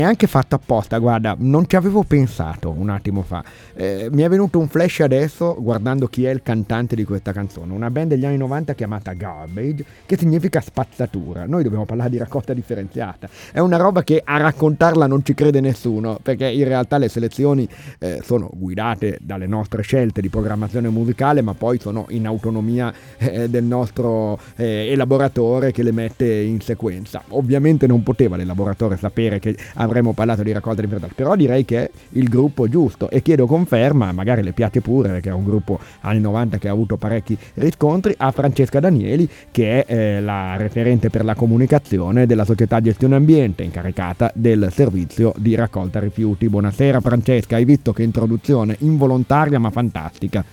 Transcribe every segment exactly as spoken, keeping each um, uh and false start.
È anche fatto apposta, guarda, non ci avevo pensato un attimo fa. Eh, mi è venuto un flash adesso guardando chi è il cantante di questa canzone. Una band degli anni novanta chiamata Garbage, che significa spazzatura. Noi dobbiamo parlare di raccolta differenziata. È una roba che a raccontarla non ci crede nessuno, perché in realtà le selezioni eh, sono guidate dalle nostre scelte di programmazione musicale, ma poi sono in autonomia eh, del nostro eh, elaboratore che le mette in sequenza. Ovviamente non poteva l'elaboratore sapere che avremmo parlato di raccolta differenziata, però direi che è il gruppo giusto e chiedo conferma, magari le piace pure perché è un gruppo anni novanta che ha avuto parecchi riscontri, a Francesca Danieli, che è eh, la referente per la comunicazione della società Gestione Ambiente, incaricata del servizio di raccolta rifiuti. Buonasera Francesca, hai visto che introduzione involontaria ma fantastica.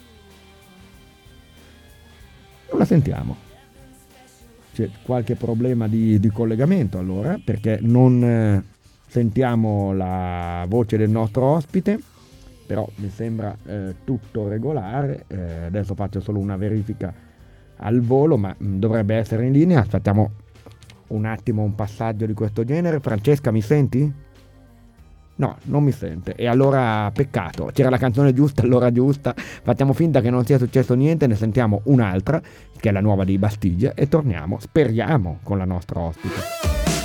La sentiamo. C'è qualche problema di, di collegamento allora, perché non eh, sentiamo la voce del nostro ospite, però mi sembra eh, tutto regolare. Eh, adesso faccio solo una verifica al volo, ma mh, dovrebbe essere in linea. Aspettiamo un attimo un passaggio di questo genere. Francesca, mi senti? No, non mi sente. E allora peccato, c'era la canzone giusta all'ora giusta. Facciamo finta che non sia successo niente, ne sentiamo un'altra, che è la nuova di Bastiglia, e torniamo, speriamo, con la nostra ospite.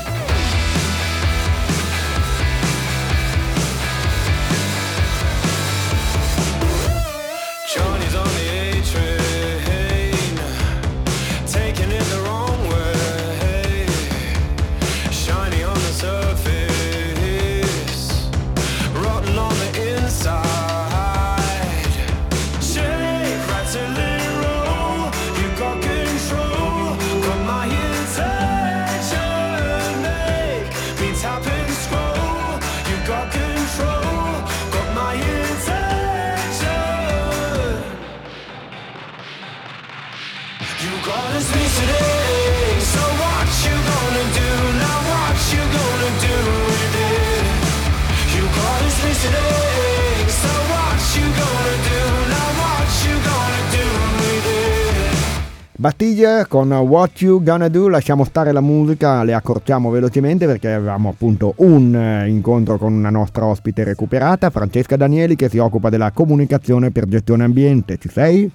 Bastiglia con What You Gonna Do. Lasciamo stare la musica, le accorciamo velocemente perché avevamo appunto un eh, incontro con una nostra ospite recuperata, Francesca Danieli, che si occupa della comunicazione per Gestione Ambiente. Ci sei?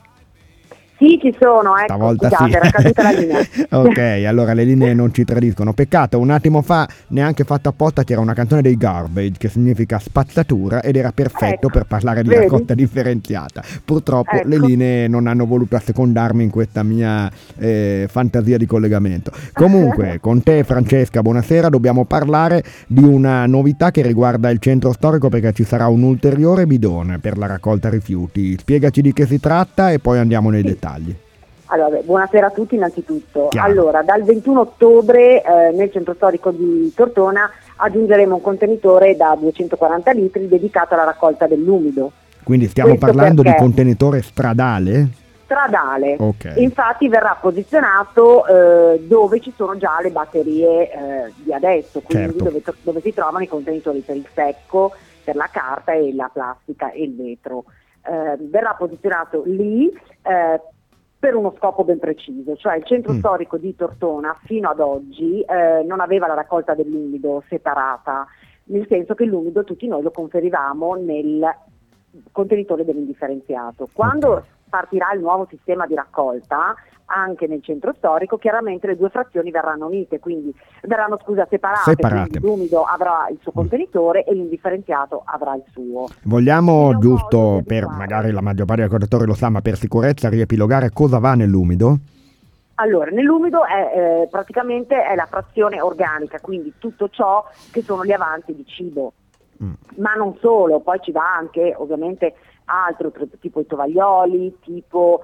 Sì, ci sono, ecco, stavolta scusate, sì. era caduta la linea. Ok, allora le linee non ci tradiscono. Peccato, un attimo fa, neanche fatto apposta, c'era una canzone dei Garbage che significa spazzatura ed era perfetto Ecco, per parlare di vedi? raccolta differenziata. Purtroppo Ecco. le linee non hanno voluto assecondarmi in questa mia eh, fantasia di collegamento. Comunque, con te Francesca, buonasera, dobbiamo parlare di una novità che riguarda il centro storico, perché ci sarà un ulteriore bidone per la raccolta rifiuti. Spiegaci di che si tratta e poi andiamo nei dettagli. Allora, beh, buonasera a tutti innanzitutto. Chiaro. Allora, dal ventuno ottobre eh, nel centro storico di Tortona aggiungeremo un contenitore da duecentoquaranta litri dedicato alla raccolta dell'umido. Quindi stiamo Questo parlando perché? di contenitore stradale? Stradale. Ok. Infatti verrà posizionato eh, dove ci sono già le batterie eh, di adesso, quindi Certo. dove, dove si trovano i contenitori per il secco, per la carta e la plastica e il vetro. Eh, verrà posizionato lì eh, per uno scopo ben preciso, cioè il centro Mm. storico di Tortona fino ad oggi eh, non aveva la raccolta dell'umido separata, nel senso che l'umido tutti noi lo conferivamo nel contenitore dell'indifferenziato. Quando Ok. partirà il nuovo sistema di raccolta anche nel centro storico, chiaramente le due frazioni verranno unite, quindi verranno scusa separate, Separate. quindi l'umido avrà il suo contenitore e l'indifferenziato avrà il suo. Vogliamo, È un giusto modo per, per magari la maggior parte dei ascoltatori lo sa, ma per sicurezza riepilogare cosa va nell'umido? Allora, nell'umido è eh, praticamente è la frazione organica, quindi tutto ciò che sono gli avanzi di cibo. Mm. Ma non solo, poi ci va anche ovviamente altro, tipo i tovaglioli, tipo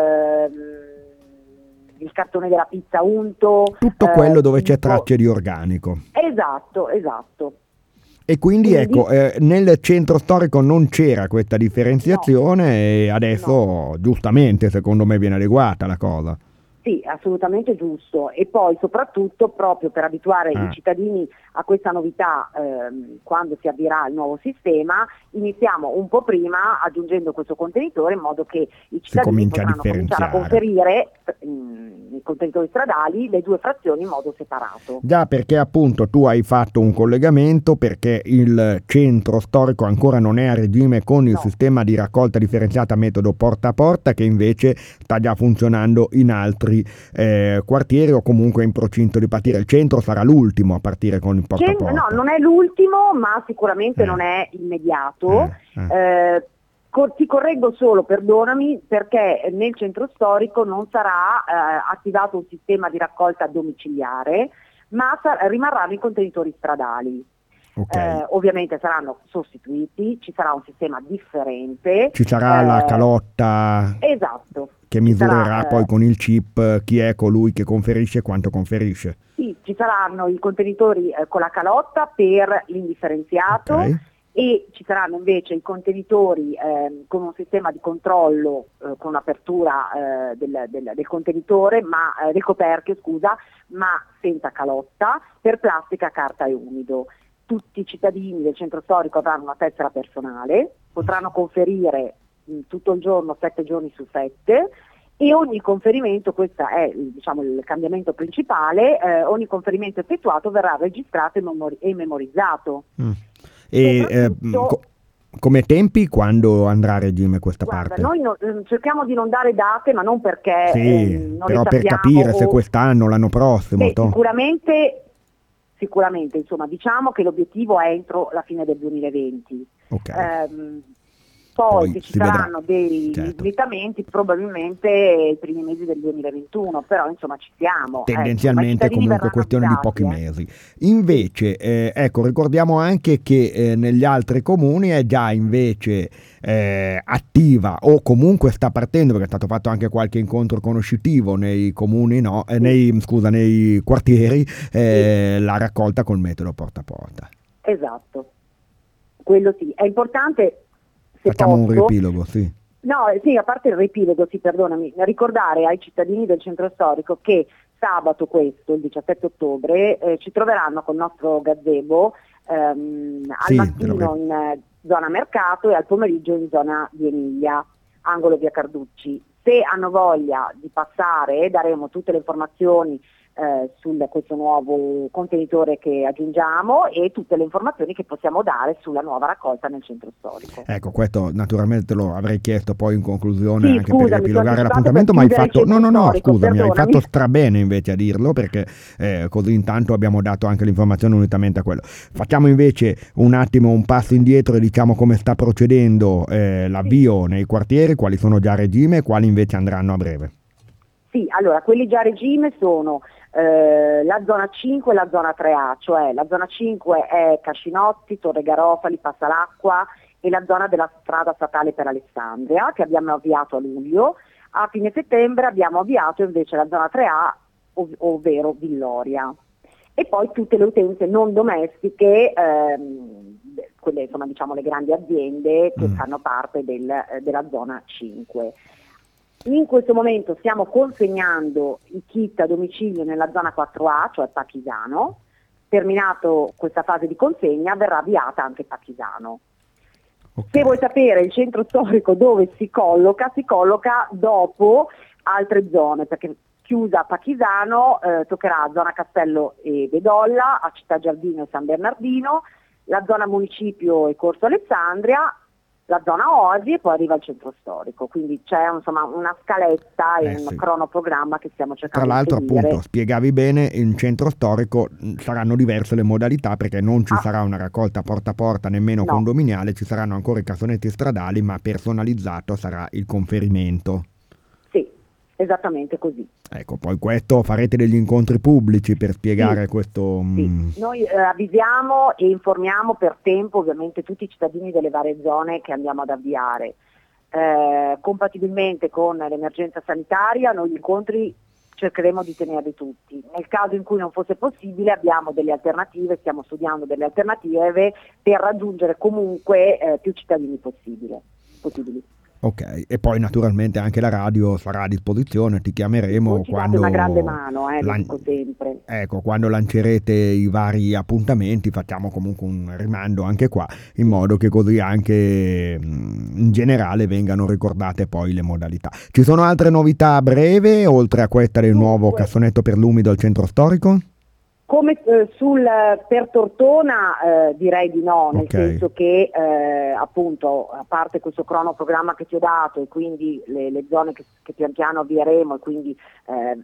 ehm, il cartone della pizza unto. Tutto quello eh, dove c'è tipo- tracce di organico. Esatto, esatto. E quindi, Quindi- ecco, eh, nel centro storico non c'era questa differenziazione e adesso giustamente secondo me viene adeguata la cosa. Sì, assolutamente giusto, e poi soprattutto proprio per abituare Ah. i cittadini a questa novità, ehm, quando si avvierà il nuovo sistema, iniziamo un po' prima aggiungendo questo contenitore in modo che i cittadini comincia a potranno cominciare a differenziare. conferire mh, i contenitori stradali le due frazioni in modo separato. Già, perché appunto tu hai fatto un collegamento, perché il centro storico ancora non è a regime con il No. sistema di raccolta differenziata metodo porta a porta, che invece sta già funzionando in altri eh, quartieri, o comunque in procinto di partire. Il centro sarà l'ultimo a partire con il porta a Cen- porta. no, non è l'ultimo, ma sicuramente Eh. non è immediato. Eh, eh. Eh, co- ti correggo solo, perdonami, perché nel centro storico non sarà eh, attivato un sistema di raccolta domiciliare, ma sa- rimarranno i contenitori stradali. Ok. Eh, ovviamente saranno sostituiti, ci sarà un sistema differente. Ci sarà la eh, Calotta Esatto. che Ci misurerà sarà, eh, poi con il chip chi è colui che conferisce e quanto conferisce. Sì, ci saranno i contenitori eh, con la calotta per l'indifferenziato. Ok. E ci saranno invece i contenitori eh, con un sistema di controllo, eh, con un'apertura eh, del, del, del contenitore, ma, eh, del coperchio, scusa, ma senza calotta, per plastica, carta e umido. Tutti i cittadini del centro storico avranno una tessera personale, potranno conferire mh, tutto il giorno, sette giorni su sette, e ogni conferimento, questo è diciamo, il cambiamento principale, eh, ogni conferimento effettuato verrà registrato e, memori- e memorizzato. Mm. E eh, Soprattutto- co- come tempi, quando andrà a regime questa Guarda, parte? noi no- ehm, cerchiamo di non dare date, ma non perché Sì, ehm, non però le per sappiamo capire se o- quest'anno, l'anno prossimo. Beh, to- sicuramente, sicuramente, insomma, diciamo che l'obiettivo è entro la fine del duemilaventi. Ok. Ehm, Poi poi se ci si vedrà. saranno dei Certo. slittamenti, probabilmente i primi mesi del duemilaventuno, però insomma ci siamo. eh, Tendenzialmente insomma, i cittadini comunque verranno questione di avvisati, pochi eh. mesi. Invece, eh, ecco, ricordiamo anche che eh, negli altri comuni è già invece eh, attiva, o comunque sta partendo, perché è stato fatto anche qualche incontro conoscitivo nei comuni, no, eh, Sì. nei, scusa, nei quartieri, eh, la raccolta col metodo porta a porta. Esatto, quello sì, è importante. Se Facciamo un posso, riepilogo, sì. No, eh, sì, a parte il riepilogo, sì, perdonami, ricordare ai cittadini del centro storico che sabato questo, il diciassette ottobre, eh, ci troveranno col nostro gazebo ehm, al Sì, te mattino l'avrei- in eh, zona Mercato e al pomeriggio in zona di Emilia, angolo via Carducci. Se hanno voglia di passare, daremo tutte le informazioni eh, su questo nuovo contenitore che aggiungiamo e tutte le informazioni che possiamo dare sulla nuova raccolta nel centro storico. Ecco, questo naturalmente lo avrei chiesto poi in conclusione, Sì, anche scusami, per riepilogare sono l'appuntamento, anticipato ma hai per fatto, chiudere no il no no, centro storico, scusami, hai perdonami. fatto strabene invece a dirlo, perché eh, così intanto abbiamo dato anche l'informazione unitamente a quello. Facciamo invece un attimo un passo indietro e diciamo come sta procedendo eh, l'avvio nei quartieri, quali sono già a regime e quali invece andranno a breve. Sì, allora quelli già a regime sono eh, la zona cinque e la zona tre A, cioè la zona cinque è Cascinotti, Torre Garofali, Passalacqua e la zona della strada statale per Alessandria che abbiamo avviato a luglio. A fine settembre abbiamo avviato invece la zona tre A, ov- ovvero Villoria. E poi tutte le utenze non domestiche, ehm, quelle insomma diciamo le grandi aziende che Mm. fanno parte del, eh, della zona cinque. In questo momento stiamo consegnando i kit a domicilio nella zona quattro A, cioè Pachisano. Terminato questa fase di consegna verrà avviata anche Pachisano. Ok. Se vuoi sapere il centro storico dove si colloca, si colloca dopo altre zone, perché chiusa Pachisano eh, toccherà zona Castello e Bedolla, a Città Giardino e San Bernardino, la zona Municipio e Corso Alessandria, la zona Oasi e poi arriva il centro storico, quindi c'è insomma una scaletta e Eh, un sì. cronoprogramma che stiamo Tra cercando l'altro, di seguire. appunto, spiegavi bene, in centro storico mh, saranno diverse le modalità, perché non ci Ah. sarà una raccolta porta a porta nemmeno No. condominiale, ci saranno ancora i cassonetti stradali, ma personalizzato sarà il conferimento. Sì, esattamente così. Ecco, poi questo farete degli incontri pubblici per spiegare Sì, questo. Sì. mh, Noi eh, avvisiamo e informiamo per tempo ovviamente tutti i cittadini delle varie zone che andiamo ad avviare. Eh, compatibilmente con l'emergenza sanitaria noi gli incontri cercheremo di tenerli tutti. Nel caso in cui non fosse possibile abbiamo delle alternative, stiamo studiando delle alternative per raggiungere comunque eh, più cittadini possibile, possibili. Ok, e poi naturalmente anche la radio sarà a disposizione, ti chiameremo Voi ci date quando una grande mano, eh, lo lan- dico sempre. ecco, quando lancerete i vari appuntamenti facciamo comunque un rimando anche qua, in modo che così anche mh, in generale vengano ricordate poi le modalità. Ci sono altre novità a breve, oltre a questa del nuovo Dunque, cassonetto per l'umido al centro storico? Come eh, sul per Tortona eh, direi di no, nel Ok. senso che eh, appunto a parte questo cronoprogramma che ti ho dato e quindi le, le zone che, che pian piano avvieremo e quindi eh,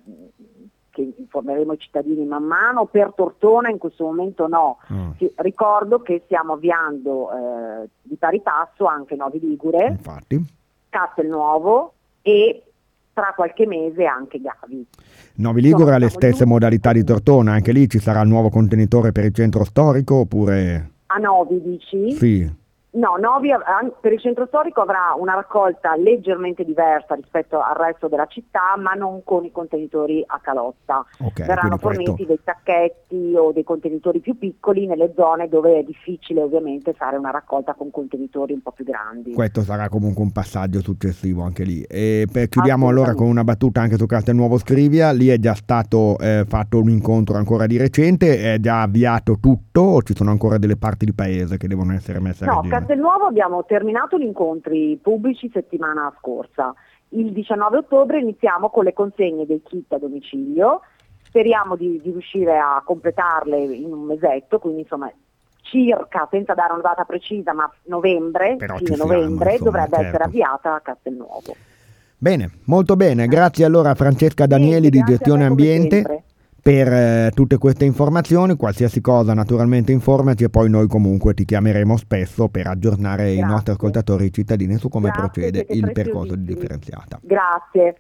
che informeremo i cittadini man mano, per Tortona in questo momento no. Mm. Sì, ricordo che stiamo avviando eh, di pari passo anche Novi Ligure, Infatti. Castelnuovo e tra qualche mese anche Gavi. Novi Ligure ha le Insomma, siamo stesse gli modalità di ultimi- Tortona, anche lì ci sarà il nuovo contenitore per il centro storico oppure... A Novi dici? Sì. No, Novi av- an- per il centro storico avrà una raccolta leggermente diversa rispetto al resto della città, ma non con i contenitori a calotta. Ok, Verranno quindi questo... forniti dei sacchetti o dei contenitori più piccoli nelle zone dove è difficile ovviamente fare una raccolta con contenitori un po' più grandi. Questo sarà comunque un passaggio successivo anche lì. E per, chiudiamo allora con una battuta anche su Castelnuovo Scrivia. Lì è già stato eh, fatto un incontro ancora di recente, è già avviato tutto o ci sono ancora delle parti di paese che devono essere messe a No, regime? Castelnuovo abbiamo terminato gli incontri pubblici settimana scorsa. Il diciannove ottobre iniziamo con le consegne dei kit a domicilio. Speriamo di, di riuscire a completarle in un mesetto, quindi insomma circa, senza dare una data precisa, ma novembre, Però fine ci siamo, novembre, insomma, dovrebbe certo. essere avviata a Castelnuovo. Bene, molto bene. Grazie allora a Francesca Danieli di Grazie a Gestione te come Ambiente sempre. per eh, tutte queste informazioni. Qualsiasi cosa naturalmente informaci e poi noi comunque ti chiameremo spesso per aggiornare i Grazie. nostri ascoltatori e i cittadini su come Grazie, procede siete il percorso di preziosissimi. differenziata. Grazie.